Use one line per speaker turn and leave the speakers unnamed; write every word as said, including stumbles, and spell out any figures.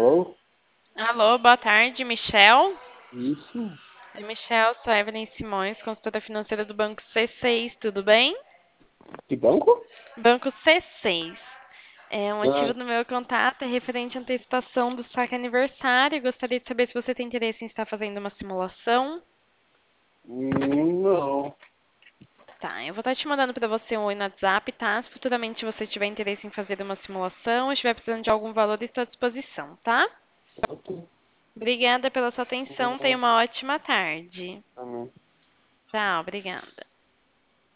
Alô?
Alô, boa tarde, Michel.
Isso?
É Michel, sou Evelyn Simões, consultora financeira do Banco C seis, tudo bem?
Que banco?
Banco C seis. É, o motivo
Ah,
do meu contato é referente à antecipação do saque aniversário. Gostaria de saber se você tem interesse em estar fazendo uma simulação.
hum, não.
Tá, eu vou estar te mandando para você um oi no WhatsApp, tá? Se futuramente você tiver interesse em fazer uma simulação ou estiver precisando de algum valor, estou à disposição, tá?
Ok.
Obrigada pela sua atenção, tenha
Hum,
uma ótima tarde.
também.
Tchau, obrigada.